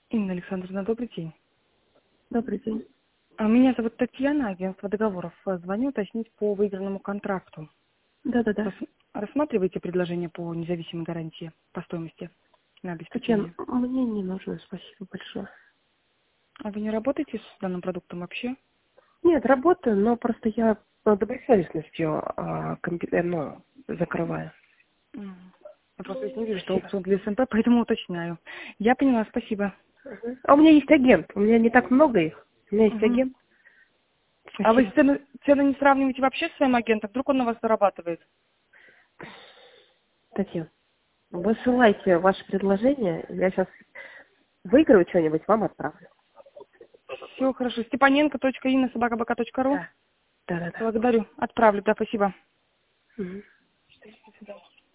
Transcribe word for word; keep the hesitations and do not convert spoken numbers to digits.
Инна Александровна, добрый день. Добрый день. А, Меня зовут Татьяна, агентство договоров. А, Звоню уточнить по выигранному контракту. Да-да-да. Рас- Рассматриваете предложение по независимой гарантии по стоимости на Татьяна, обеспечение? мне не нужно, спасибо большое. А вы не работаете с данным продуктом вообще? Нет, работаю, но просто я э, добросовестностью а, комби- э, ну, закрываю. М. Я просто здесь не вижу, что Спасибо. опцион для СМП, поэтому уточняю. Я поняла, спасибо. Мгм. А у меня есть агент, у меня не так много их. У меня есть Мгм. агент. А вы Спасибо. цены, цены не сравниваете вообще с своим агентом? Вдруг он на вас зарабатывает? Татьяна, высылайте ваше предложение, я сейчас выиграю что-нибудь, вам отправлю. Все хорошо. Степаненко точка инна собака бэ ка точка ру. Да. Да-да-да. Благодарю. Отправлю, да, спасибо. Мгм. До свидания.